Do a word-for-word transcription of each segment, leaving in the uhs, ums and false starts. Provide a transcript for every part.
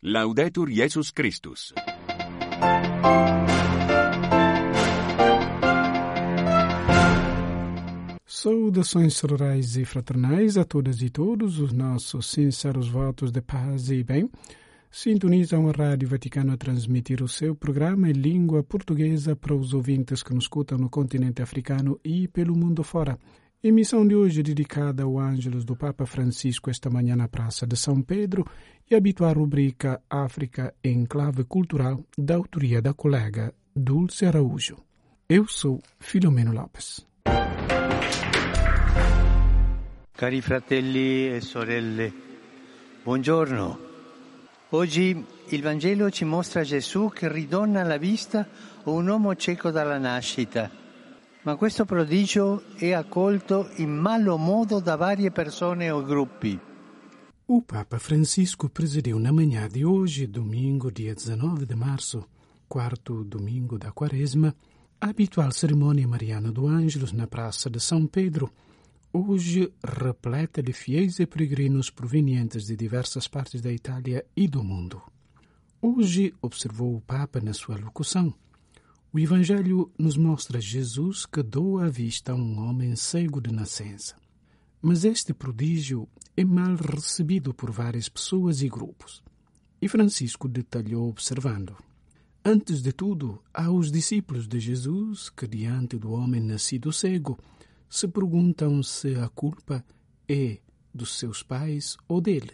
Laudetur Jesus Christus. Saudações sororais e fraternais a todas e todos, os nossos sinceros votos de paz e bem. Sintonizam a Rádio Vaticano a transmitir o seu programa em língua portuguesa para os ouvintes que nos escutam no continente africano e pelo mundo fora. Emissão de hoje dedicada ao Ângelus do Papa Francisco esta manhã na Praça de São Pedro e a habitual rubrica África em clave cultural da autoria da colega Dulce Araújo. Eu sou Filomeno Lopes. Cari fratelli e sorelle, buongiorno. Oggi il Vangelo ci mostra Gesù che ridona alla vista un uomo cieco dalla nascita, ma questo prodigio è accolto in malo modo da varie persone o gruppi. O Papa Francisco presidiu na manhã de hoje, domingo, dia dezenove de março, quarto domingo da Quaresma, a habitual cerimônia mariana do Ângelus na Praça de São Pedro, hoje repleta de fiéis e peregrinos provenientes de diversas partes da Itália e do mundo. Hoje, observou o Papa na sua locução, o Evangelho nos mostra Jesus que doa a vista a um homem cego de nascença. Mas este prodígio é mal recebido por várias pessoas e grupos. E Francisco detalhou observando. Antes de tudo, há os discípulos de Jesus que, diante do homem nascido cego, se perguntam se a culpa é dos seus pais ou dele.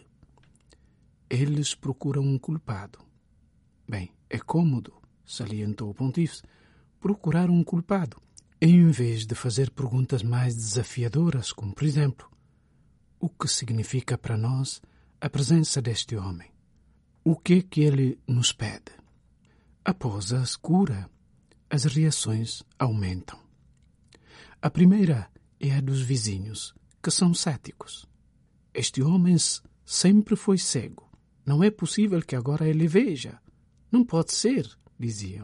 Eles procuram um culpado. Bem, é cômodo, salientou o pontífice, procurar um culpado, em vez de fazer perguntas mais desafiadoras, como, por exemplo, o que significa para nós a presença deste homem? O que é que ele nos pede? Após a cura, as reações aumentam. A primeira é a dos vizinhos, que são céticos. Este homem sempre foi cego. Não é possível que agora ele veja. Não pode ser, diziam.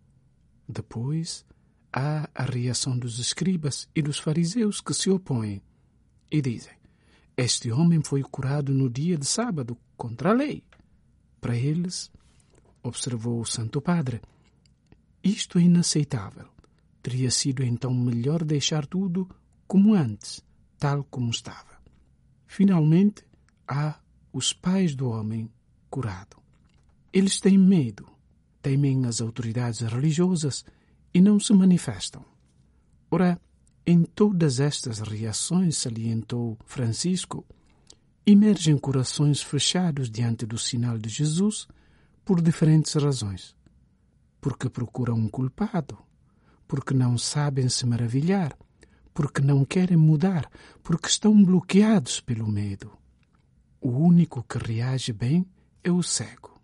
Depois, há a reação dos escribas e dos fariseus que se opõem e dizem: este homem foi curado no dia de sábado, contra a lei. Para eles, observou o Santo Padre, isto é inaceitável. Teria sido então melhor deixar tudo como antes, tal como estava. Finalmente, há os pais do homem curado. Eles têm medo, temem as autoridades religiosas e não se manifestam. Ora, em todas estas reações, salientou Francisco, emergem corações fechados diante do sinal de Jesus por diferentes razões. Porque procuram um culpado, porque não sabem se maravilhar, porque não querem mudar, porque estão bloqueados pelo medo. O único que reage bem é o cego.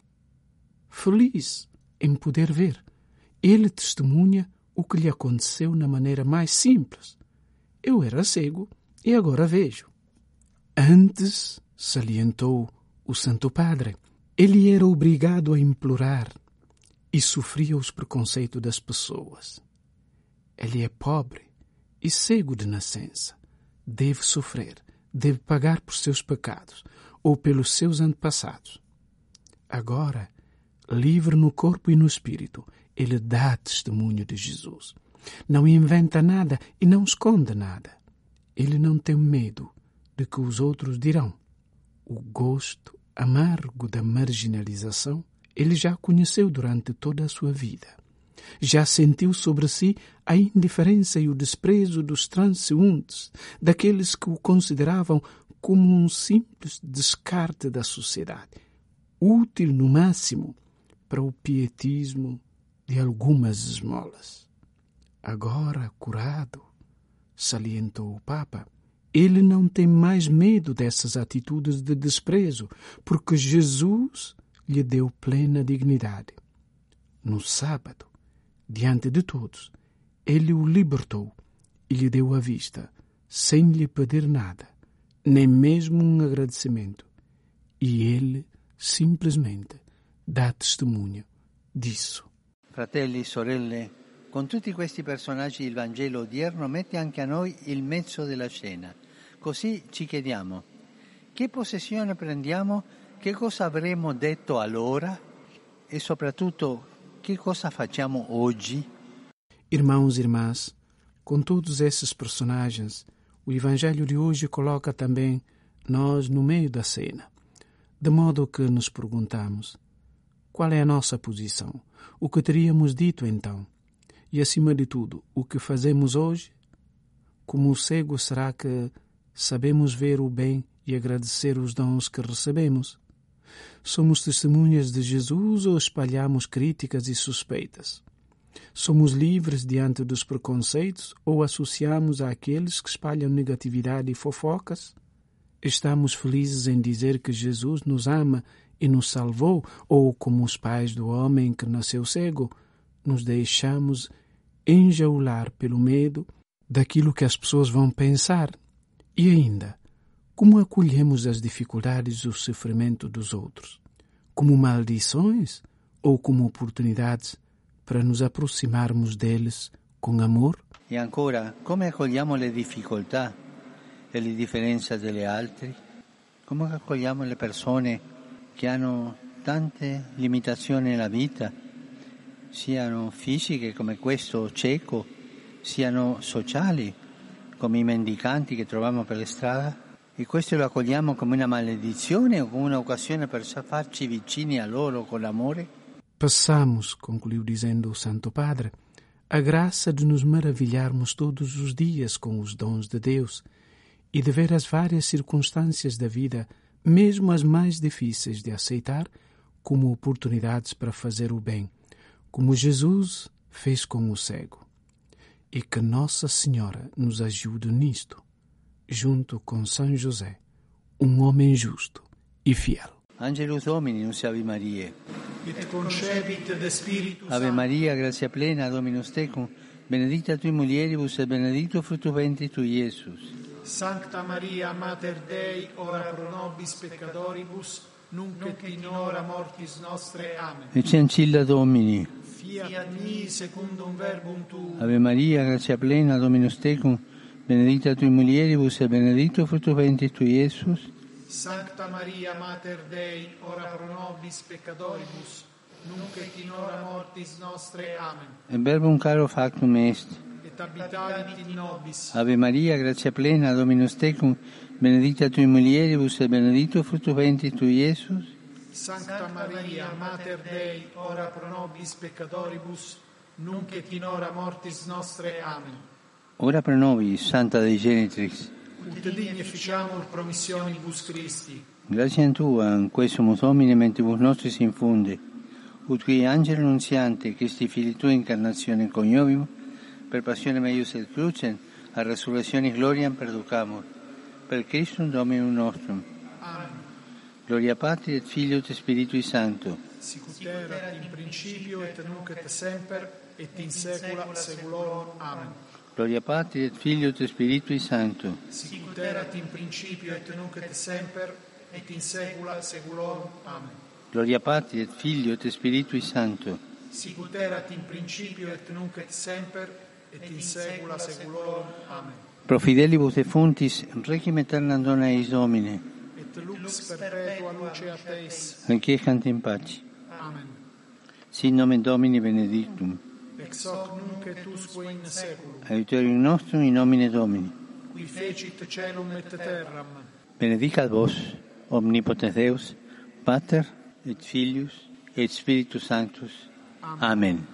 Feliz em poder ver, ele testemunha o que lhe aconteceu na maneira mais simples. Eu era cego e agora vejo. Antes, salientou o Santo Padre, ele era obrigado a implorar e sofria os preconceitos das pessoas. Ele é pobre e cego de nascença. Deve sofrer, deve pagar por seus pecados ou pelos seus antepassados. Agora, livre no corpo e no espírito, ele dá testemunho de Jesus. Não inventa nada e não esconde nada. Ele não tem medo de que os outros dirão. O gosto amargo da marginalização ele já conheceu durante toda a sua vida. Já sentiu sobre si a indiferença e o desprezo dos transeuntes, daqueles que o consideravam como um simples descarte da sociedade, útil no máximo para o pietismo de algumas esmolas. Agora, curado, salientou o Papa, ele não tem mais medo dessas atitudes de desprezo, porque Jesus lhe deu plena dignidade. No sábado, diante de todos, ele o libertou e lhe deu a vista, sem lhe pedir nada, nem mesmo um agradecimento. E ele simplesmente dá testemunho disso. Fratelli e sorelle, con tutti questi personaggi il Vangelo odierno mette anche a noi il mezzo della scena. Così ci chiediamo: che possessione prendiamo che cosa avremmo detto allora e soprattutto che cosa facciamo oggi? Irmãos e irmãs, com todos esses personagens, o Evangelho de hoje coloca também nós no meio da cena, de modo que nos perguntamos: qual é a nossa posição? O que teríamos dito então? E, acima de tudo, o que fazemos hoje? Como o cego, será que sabemos ver o bem e agradecer os dons que recebemos? Somos testemunhas de Jesus ou espalhamos críticas e suspeitas? Somos livres diante dos preconceitos ou associamos àqueles que espalham negatividade e fofocas? Estamos felizes em dizer que Jesus nos ama e nos salvou, ou, como os pais do homem que nasceu cego, nos deixamos enjaular pelo medo daquilo que as pessoas vão pensar? E ainda, como acolhemos as dificuldades e o sofrimento dos outros? Como maldições ou como oportunidades para nos aproximarmos deles com amor? E ancora, come accogliamo le difficoltà e le differenze delle altre? Come accogliamo le persone che hanno tante limitazioni nella vita, siano fisiche come questo cieco, siano sociali come i mendicanti che troviamo per le strade? E questo lo accogliamo come una maledizione o come un'occasione per farci vicini a loro con l'amore? Passamos, concluiu dizendo o Santo Padre, a graça de nos maravilharmos todos os dias com os dons de Deus e de ver as várias circunstâncias da vida, mesmo as mais difíceis de aceitar, como oportunidades para fazer o bem, como Jesus fez com o cego. E que Nossa Senhora nos ajude nisto, junto com São José, um homem justo e fiel. Angelus Domini, nunc Ave Mariae. Et concepit de Spiritus Ave Maria, gratia plena, Dominus tecum, benedicta tui mulieribus et benedictus fructus ventris tui, Iesus. Sancta Maria, Mater Dei, ora pro nobis peccatoribus, nunc et in hora mortis nostre. Amen. Ecce ancilla Domini. Fiat mi secundum verbum tuum. Ave Maria, gratia plena, Dominus tecum, benedicta tui mulieribus et benedictus fructus ventris tui, Iesus. Sancta Maria, Mater Dei, ora pro nobis peccatoribus, nunc et in hora mortis nostre. Amen. Et verbum caro factum est. Et habitavit in nobis. Ave Maria, gratia plena, Dominus tecum, benedicta tui mulieribus et benedictus fructus ventris tui, Iesus. Sancta Maria, Mater Dei, ora pro nobis peccatoribus, nunc et in hora mortis nostre. Amen. Ora pro nobis, Santa Dei Genitrix. Ut digni efficiamur promissionibus Christi. Gratia tua, in quesumus Domine mentibus nostris infunde, ut qui angelo annunziante, Christi Filii Tui incarnatione coniovimus, per passione meius et crucem, a resurrezione gloriam perducamur. Per Christum Dominum nostrum. Amen. Gloria Patri et Filio et Spiritui Sancto. Sicut erat in principio et nunc et semper et in saecula saeculorum. Amen. Gloria Patri et Filio et Spiritui Sancto. Sicut erat in principio et nunc et semper et in saecula saeculorum. Amen. Gloria Patri et Filio et Spiritui Sancto. Sicut erat in principio et nunc et semper et in saecula saeculorum. Amen. Pro fidelibus defuntis, requiem aeternam dona eis Domine. Et lux perpetua luce a Teis. Requiescant in pace. Amen. Sin nomen Domini benedictum. Ex hoc nunc et usque in saeculum. Aiuterium nostrum in nomine Domini. Qui fecit caelum et terram. Benedicat vos, omnipotens Deus, Pater et Filius et Spiritus Sanctus. Amen.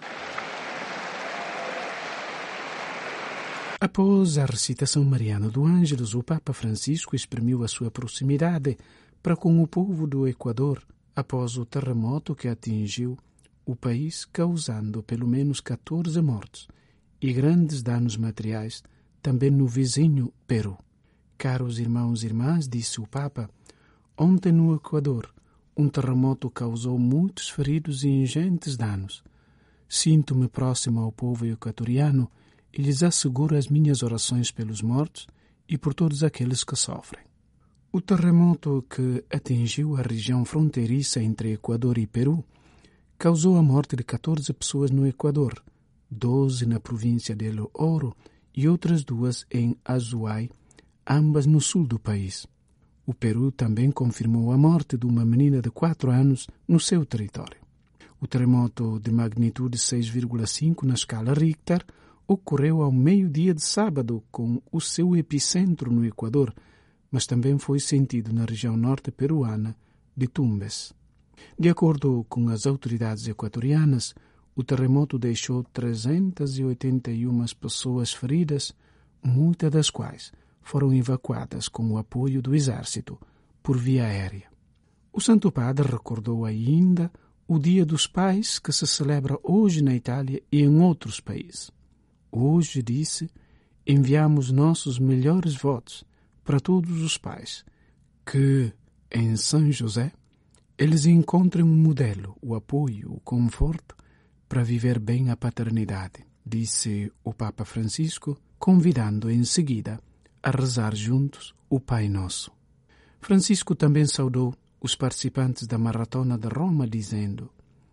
Após a recitação mariana do Ângelus, o Papa Francisco exprimiu a sua proximidade para com o povo do Equador após o terremoto que atingiu o país, causando pelo menos catorze mortos e grandes danos materiais também no vizinho Peru. Caros irmãos e irmãs, disse o Papa, ontem no Equador um terremoto causou muitos feridos e ingentes danos. Sinto-me próximo ao povo equatoriano e lhes asseguro as minhas orações pelos mortos e por todos aqueles que sofrem. O terremoto que atingiu a região fronteiriça entre Equador e Peru causou a morte de catorze pessoas no Equador, doze na província de El Oro e outras duas em Azuay, ambas no sul do país. O Peru também confirmou a morte de uma menina de quatro anos no seu território. O terremoto de magnitude seis vírgula cinco na escala Richter ocorreu ao meio-dia de sábado, com o seu epicentro no Equador, mas também foi sentido na região norte peruana de Tumbes. De acordo com as autoridades equatorianas, o terremoto deixou trezentas e oitenta e uma pessoas feridas, muitas das quais foram evacuadas com o apoio do exército por via aérea. O Santo Padre recordou ainda o Dia dos Pais, que se celebra hoje na Itália e em outros países. Hoje, disse, enviamos nossos melhores votos para todos os pais, que, em São José, eles encontrem um modelo, o apoio, o conforto para viver bem a paternidade, disse o Papa Francisco, convidando em seguida a rezar juntos o Pai Nosso. Francisco também saudou os participantes da Maratona de Roma, dizendo: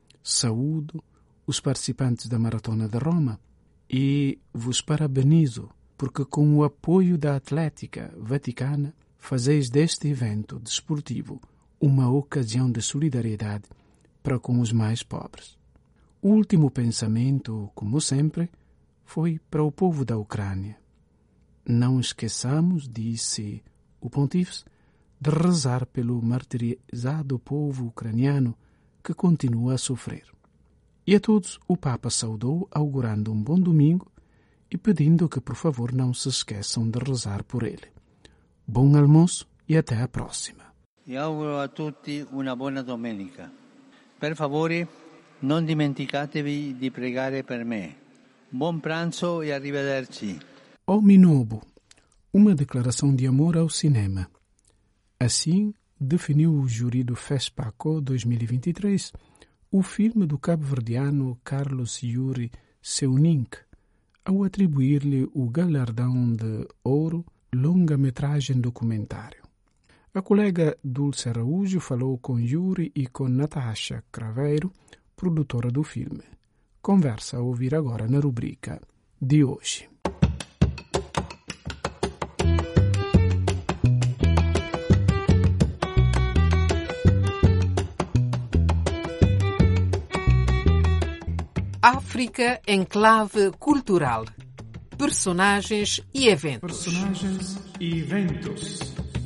saúdo os participantes da Maratona de Roma e vos parabenizo, porque com o apoio da Atlética Vaticana fazeis deste evento desportivo uma ocasião de solidariedade para com os mais pobres. O último pensamento, como sempre, foi para o povo da Ucrânia. Não esqueçamos, disse o pontífice, de rezar pelo martirizado povo ucraniano que continua a sofrer. E a todos o Papa saudou, augurando um bom domingo e pedindo que, por favor, não se esqueçam de rezar por ele. Bom almoço e até a próxima. E auguro a tutti una buona domenica. Per favore, non dimenticatevi di pregare per me. Buon pranzo e arrivederci. Ominobo, uma declaração de amor ao cinema. Assim definiu o júri do FESPACO dois mil e vinte e três o filme do cabo-verdiano Carlos Yuri Seunink, ao atribuir-lhe o galardão de ouro longa-metragem documentário. A colega Dulce Araújo falou com Yuri e com Natasha Craveiro, produtora do filme. Conversa a ouvir agora na rubrica de hoje. África em clave cultural. Personagens e eventos. Personagens e eventos.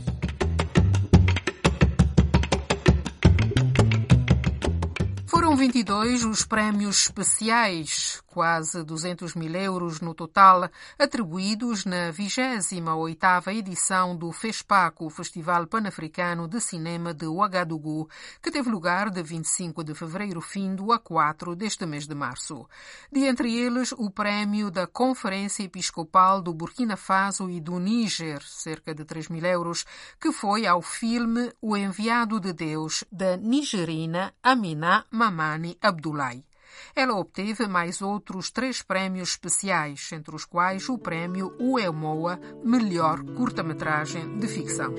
Foram vinte e dois os prémios especiais, quase duzentos mil euros no total, atribuídos na vigésima oitava edição do FESPACO, o Festival Pan-Africano de Cinema de Ouagadougou, que teve lugar de vinte e cinco de fevereiro findo a quatro deste mês de março. De entre eles, o prémio da Conferência Episcopal do Burkina Faso e do Níger, cerca de três mil euros, que foi ao filme O Enviado de Deus, da nigerina Amina Mamani Abdoulaye. Ela obteve mais outros três prémios especiais, entre os quais o prémio Uemoa Melhor Curta-Metragem de Ficção.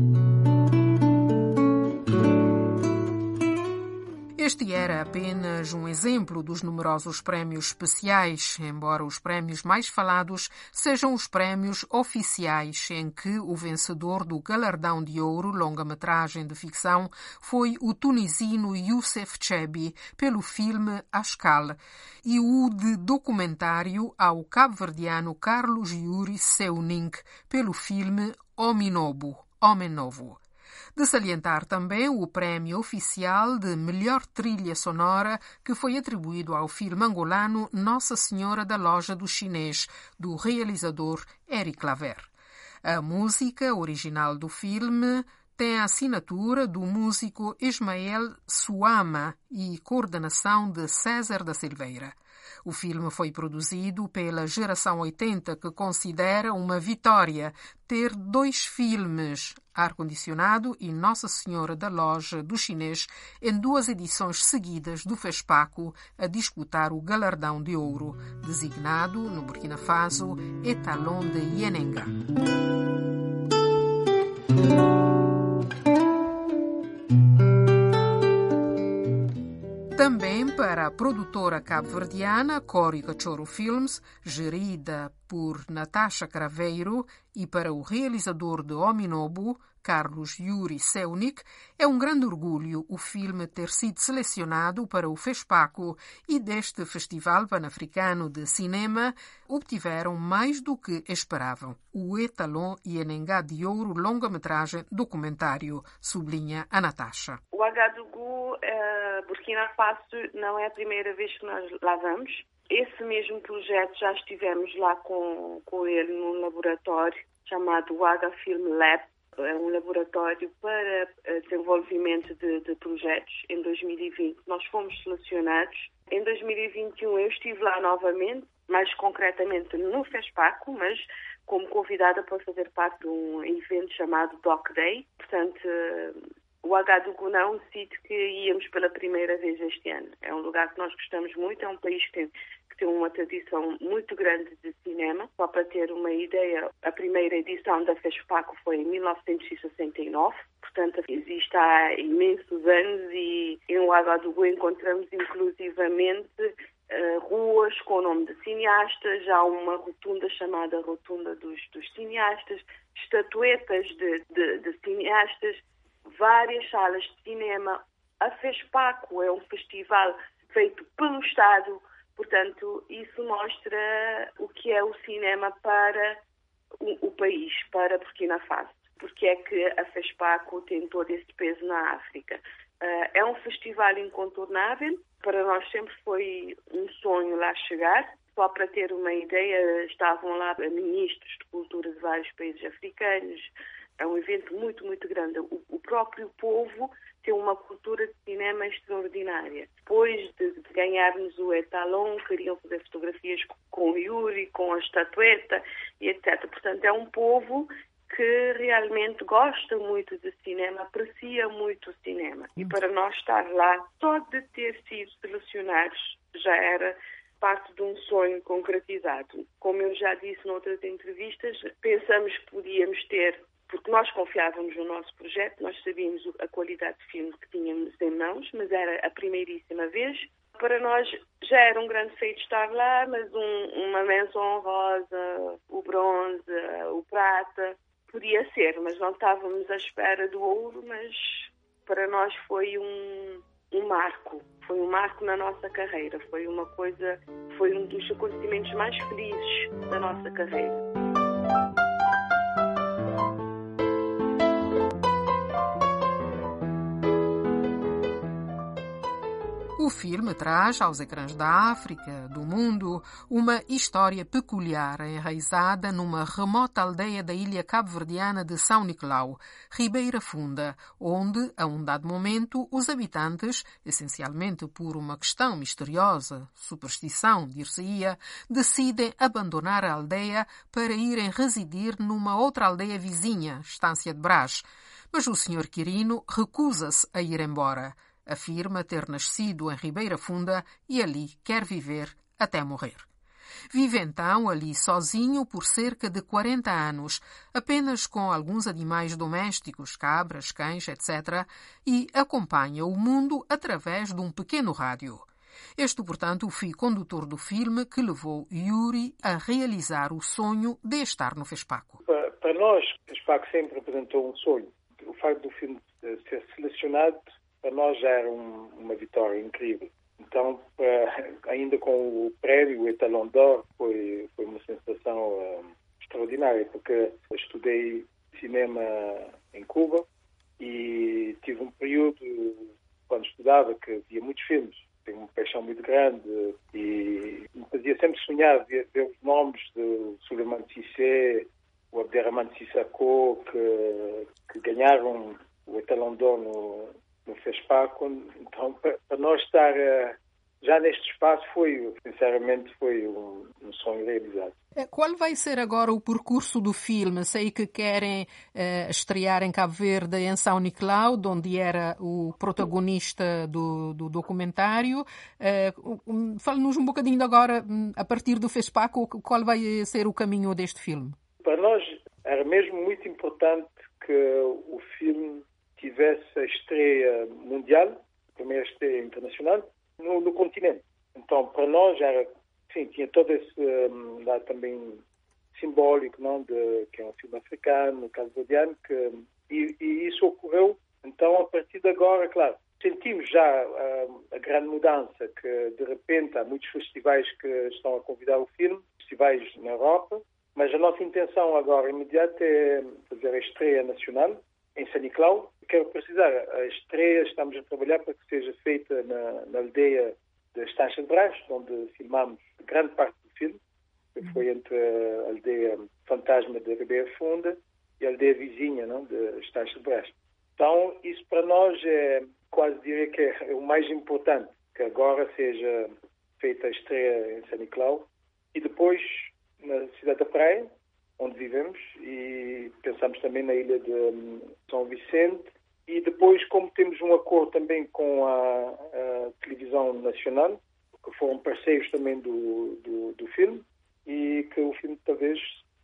Este era apenas um exemplo dos numerosos prémios especiais, embora os prémios mais falados sejam os prémios oficiais, em que o vencedor do galardão de ouro longa-metragem de ficção foi o tunisino Youssef Chebbi, pelo filme Ashkal, e o de documentário ao cabo-verdiano Carlos Yuri Seunink, pelo filme Ominobo, Homem Novo. De salientar também o prémio oficial de melhor trilha sonora, que foi atribuído ao filme angolano Nossa Senhora da Loja do Chinês, do realizador Eric Laver. A música original do filme tem a assinatura do músico Ismael Suama e coordenação de César da Silveira. O filme foi produzido pela Geração oitenta, que considera uma vitória ter dois filmes, Ar-Condicionado e Nossa Senhora da Loja do Chinês, em duas edições seguidas do FESPACO, a disputar o galardão de ouro, designado, no Burkina Faso, Étalon de Yenenga. Também para a produtora cabo-verdiana Cori Cachorro Films, gerida por Natasha Craveiro, e para o realizador de Ominobu, Carlos Yuri Seunik, é um grande orgulho o filme ter sido selecionado para o FESPACO e deste Festival Pan-Africano de Cinema obtiveram mais do que esperavam. O Etalon Yenenga de Ouro longa-metragem documentário, sublinha a Natasha. O Ouagadougou, uh, Burkina Faso, não é a primeira vez que nós lá vamos. Esse mesmo projeto já estivemos lá com, com ele num laboratório chamado Ouaga Film Lab. É um laboratório para desenvolvimento de, de projetos em dois mil e vinte. Nós fomos selecionados. Em dois mil e vinte e um eu estive lá novamente, mais concretamente no FESPACO, mas como convidada para fazer parte de um evento chamado Doc Day. Portanto, o Ouagadougou não é um sítio que íamos pela primeira vez este ano. É um lugar que nós gostamos muito, é um país que tem, que tem uma tradição muito grande de cinema. Só para ter uma ideia, a primeira edição da FESPACO foi em mil novecentos e sessenta e nove, portanto existe há imensos anos, e em Ouagadougou encontramos inclusivamente uh, ruas com o nome de cineastas, há uma rotunda chamada Rotunda dos, dos Cineastas, estatuetas de, de, de cineastas, várias salas de cinema. A FESPACO é um festival feito pelo Estado, portanto, isso mostra o que é o cinema para o, o país, para Burkina Faso. Porque é que a FESPACO tem todo esse peso na África. Uh, é um festival incontornável, para nós sempre foi um sonho lá chegar. Só para ter uma ideia, estavam lá ministros de cultura de vários países africanos. É um evento muito, muito grande. O, o próprio povo tem uma cultura de cinema extraordinária. Depois de, de ganharmos o Etalon, queriam fazer fotografias com, com o Yuri, com a estatueta e etcétera. Portanto, é um povo que realmente gosta muito de cinema, aprecia muito o cinema. E para nós estar lá, só de ter sido selecionados, já era parte de um sonho concretizado. Como eu já disse noutras entrevistas, pensamos que podíamos ter, porque nós confiávamos no nosso projeto, nós sabíamos a qualidade de filme que tínhamos em mãos, mas era a primeiríssima vez. Para nós já era um grande feito estar lá, mas um, uma menção honrosa, o bronze, o prata, podia ser, mas não estávamos à espera do ouro, mas para nós foi um, um marco, foi um marco na nossa carreira, foi uma coisa, foi um dos acontecimentos mais felizes da nossa carreira. O filme traz aos ecrãs da África, do mundo, uma história peculiar enraizada numa remota aldeia da ilha cabo-verdiana de São Nicolau, Ribeira Funda, onde, a um dado momento, os habitantes, essencialmente por uma questão misteriosa, superstição, dir-se-ia, decidem abandonar a aldeia para irem residir numa outra aldeia vizinha, Estância de Brás. Mas o senhor Quirino recusa-se a ir embora. Afirma ter nascido em Ribeira Funda e ali quer viver até morrer. Vive então ali sozinho por cerca de quarenta anos, apenas com alguns animais domésticos, cabras, cães, etcétera, e acompanha o mundo através de um pequeno rádio. Este, portanto, o fio condutor do filme que levou Yuri a realizar o sonho de estar no FESPACO. Para, para nós, o FESPACO sempre representou um sonho. O facto do filme ser selecionado para nós já era um, uma vitória incrível. Então, uh, ainda com o prémio, o Etalon d'Or, foi, foi uma sensação uh, extraordinária, porque eu estudei cinema em Cuba e tive um período, quando estudava, que via muitos filmes. Tenho uma paixão muito grande e me fazia sempre sonhar ver, ver os nomes de Souleymane Cissé, o Abderrahmane Sissako, que, que ganharam o Etalon d'Or no no FESPACO. Então, para nós estar uh, já neste espaço, foi, sinceramente, foi um, um sonho realizado. Qual vai ser agora o percurso do filme? Sei que querem uh, estrear em Cabo Verde, em São Nicolau, onde era o protagonista do, do documentário. Uh, um, Fale-nos um bocadinho agora, a partir do FESPACO, qual vai ser o caminho deste filme? Para nós era mesmo muito importante que o filme tivesse a estreia mundial, a primeira estreia internacional, no, no continente. Então, para nós, era, enfim, tinha todo esse um, lado também simbólico, não, de, que é um filme africano, cabo-verdiano, que e, e isso ocorreu. Então, a partir de agora, claro, sentimos já uh, a grande mudança, que de repente há muitos festivais que estão a convidar o filme, festivais na Europa, mas a nossa intenção agora imediata é fazer a estreia nacional em São Nicolau. Quero precisar, a estreia estamos a trabalhar para que seja feita na, na aldeia de Estancha de Brás, onde filmamos grande parte do filme, que foi entre a aldeia Fantasma de Ribeira Funda e a aldeia vizinha, não, de Estancha de Brás. Então, isso para nós é, quase diria que é o mais importante, que agora seja feita a estreia em São Nicolau e depois na cidade da Praia, onde vivemos, e pensamos também na ilha de São Vicente. E depois, como temos um acordo também com a, a televisão nacional, que foram parceiros também do, do, do filme, e que o filme talvez,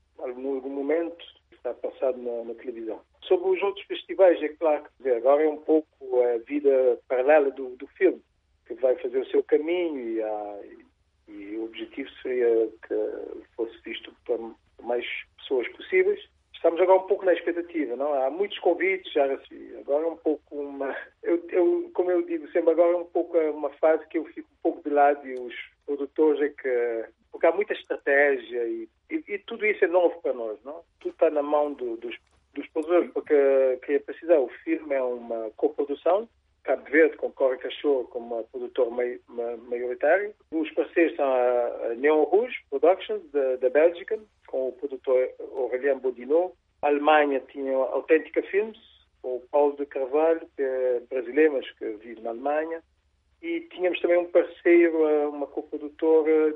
em algum momento, está passado na, na televisão. Sobre os outros festivais, é claro que agora é um pouco a vida paralela do, do filme, que vai fazer o seu caminho e, a, e o objetivo seria que fosse visto por mais pessoas possíveis. Estamos agora um pouco na expectativa, não? Há muitos convites, já recebi. Agora é um pouco uma... Eu, eu, como eu digo sempre, agora é um pouco uma fase que eu fico um pouco de lado e os produtores é que... Porque há muita estratégia e, e, e tudo isso é novo para nós, não? Tudo está na mão do, dos, dos produtores, porque queria precisar, o filme é uma coprodução, Cabo Verde com Cora Cachorro como produtor mai, ma, maioritário. Os parceiros são a, a Neon Rouge Productions, da, da Bélgica, com o produtor Aurélien Bodinot. A Alemanha tinha a Autêntica Films, com o Paulo de Carvalho, que é brasileiro, mas que vive na Alemanha. E tínhamos também um parceiro, uma coprodutora,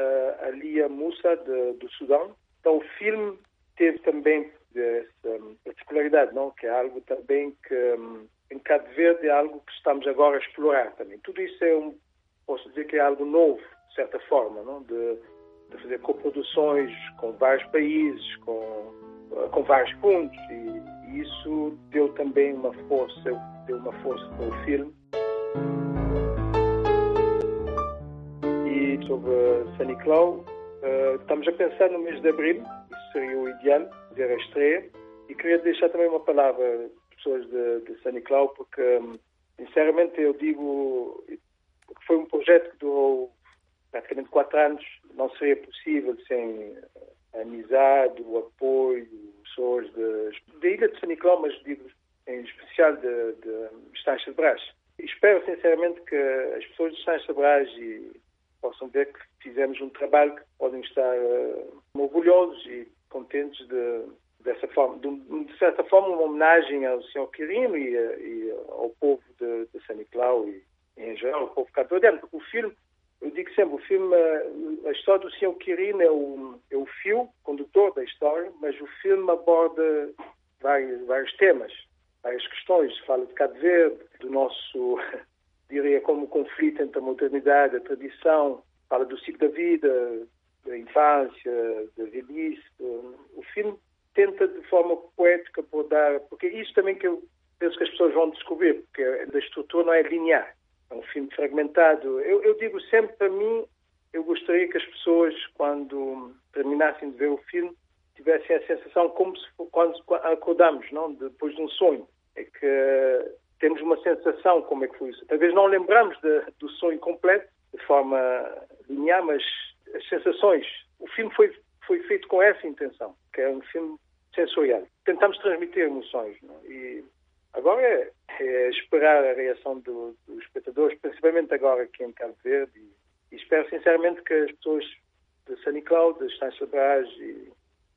a Lia Moussa, de, do Sudão. Então o filme teve também essa particularidade, não? Que é algo também que em Cabo Verde é algo que estamos agora a explorar também. Tudo isso é um, posso dizer que é algo novo, de certa forma, não? De, de fazer coproduções com vários países, com, com vários pontos, e, e isso deu também uma força, deu uma força para o filme. E sobre São Nicolau, uh, estamos a pensar no mês de abril, isso seria o ideal, fazer a estreia, e queria deixar também uma palavra pessoas de, de São Nicolau, porque, sinceramente, eu digo que foi um projeto que durou praticamente quatro anos, não seria possível sem a amizade, o apoio, pessoas da ilha de São Nicolau, mas digo em especial de, de Estancha de Brás. Espero, sinceramente, que as pessoas de Estancha de Brás e possam ver que fizemos um trabalho que podem estar uh, orgulhosos e contentes de dessa forma, de, de certa forma, uma homenagem ao senhor Quirino e, e ao povo de, de São Nicolau e, em geral, ao povo cabo-verdiano. Porque o filme, eu digo sempre, o filme, a história do senhor Quirino é o, é o fio condutor da história, mas o filme aborda vários, vários temas, várias questões. Fala de Cabo Verde, do nosso, diria, como o conflito entre a modernidade e a tradição, fala do ciclo da vida, da infância, da velhice. O filme tenta de forma poética abordar, porque isso também que eu penso que as pessoas vão descobrir, porque a estrutura não é linear, é um filme fragmentado. Eu, eu digo sempre, para mim, eu gostaria que as pessoas, quando terminassem de ver o filme, tivessem a sensação como se quando acordamos, não? Depois de um sonho. É que temos uma sensação como é que foi isso. Talvez não lembramos de, do sonho completo, de forma linear, mas as sensações. O filme foi, foi feito com essa intenção, que é um filme sensorial. Tentamos transmitir emoções, não? E agora é, é esperar a reação do, dos espectadores, principalmente agora aqui em Cabo Verde, e, e espero sinceramente que as pessoas de São Nicolau, de Estancha de Brás, se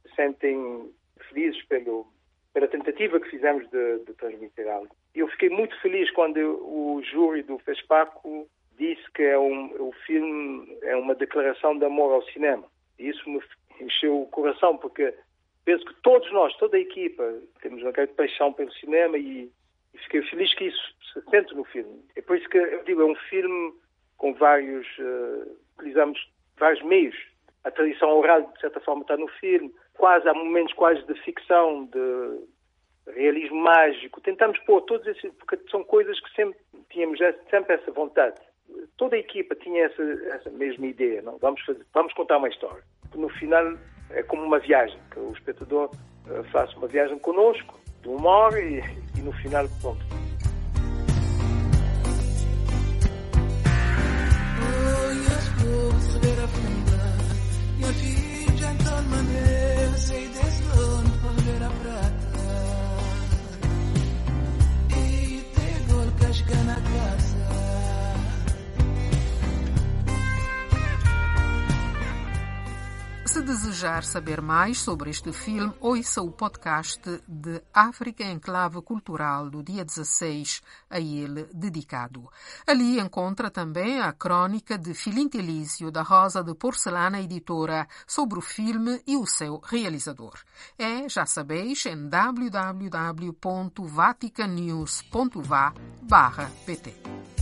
sentem felizes pelo, pela tentativa que fizemos de, de transmitir algo. E eu fiquei muito feliz quando eu, o júri do FESPACO disse que é um, o filme é uma declaração de amor ao cinema. E isso me encheu o coração, porque penso que todos nós, toda a equipa, temos uma grande paixão pelo cinema e, e fiquei feliz que isso se sente no filme. É por isso que eu digo, é um filme com vários, uh, utilizamos vários meios. A tradição oral, de certa forma, está no filme. Quase, há momentos quase de ficção, de realismo mágico. Tentamos pôr todos esses, porque são coisas que sempre tínhamos sempre essa vontade. toda a equipa tinha essa, essa mesma ideia, não? Vamos, fazer, vamos contar uma história. No final é como uma viagem, que o espectador uh, faça uma viagem connosco, de uma hora e, e no final, pronto. Se desejar saber mais sobre este filme, ouça o podcast de África Enclave Cultural do dia dezasseis, a ele dedicado. Ali encontra também a crônica de Filinto Elísio, da Rosa de Porcelana Editora, sobre o filme e o seu realizador. É, já sabeis, em w w w ponto vaticanews ponto va barra p t.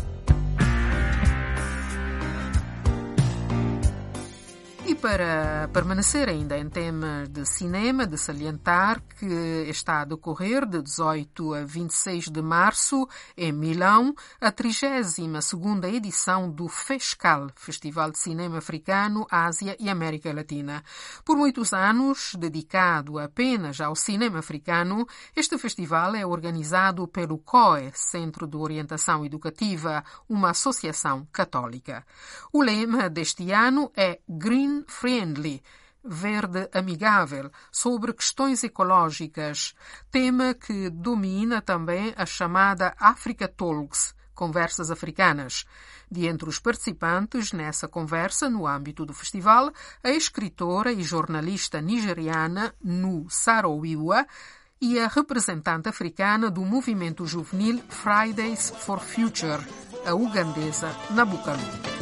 E para permanecer ainda em temas de cinema, de salientar que está a decorrer de dezoito a vinte e seis de março, em Milão, a trigésima segunda edição do FESCAL, Festival de Cinema Africano, Ásia e América Latina. Por muitos anos, dedicado apenas ao cinema africano, este festival é organizado pelo C O E, Centro de Orientação Educativa, uma associação católica. O lema deste ano é Green Friendly, verde amigável, sobre questões ecológicas, tema que domina também a chamada Africa Talks, conversas africanas. De entre os participantes nessa conversa, no âmbito do festival, a escritora e jornalista nigeriana Nu Sarowiwa e a representante africana do movimento juvenil Fridays for Future, a ugandesa Nabukalu.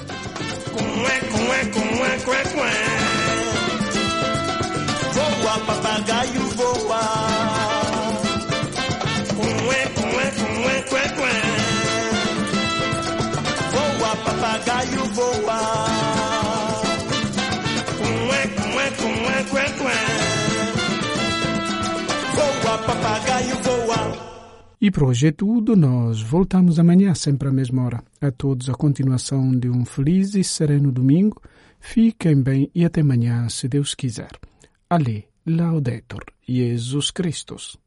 Voa, papagaio, voa. Voa, papagaio, voa. Voa, papagaio, voa. E por hoje é tudo. Nós voltamos amanhã, sempre à mesma hora. A todos a continuação de um feliz e sereno domingo. Fiquem bem e até amanhã, se Deus quiser. Ale, Laudetur, Jesus Christus.